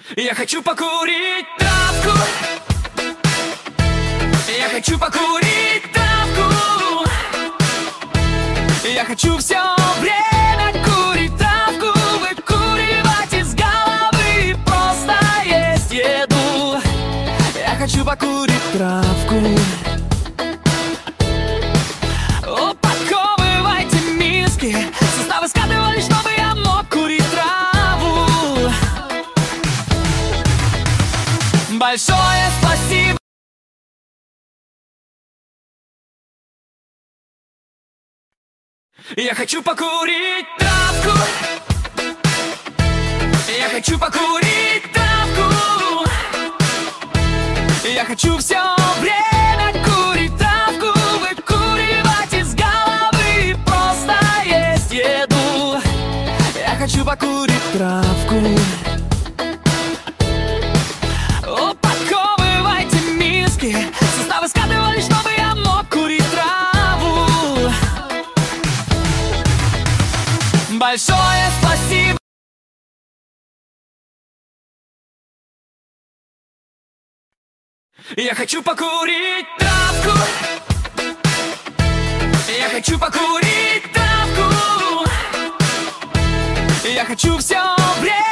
Я хочу покурить травку. Я хочу покурить травку. Я хочу все время курить травку, выкуривать из головы, просто есть еду. Я хочу покурить травку. Упаковывайте миски, составы скатывали, чтобы я мог курить траву. Большое спасибо. Я хочу покурить травку. Я хочу покурить травку. Я хочу все время курить травку, выкуривать из головы, просто есть еду. Я хочу покурить травку. Упаковывайте миски, составы скатывали, чтобы я мог курить траву. Большое спасибо. Я хочу покурить травку. Я хочу покурить травку. Я хочу все время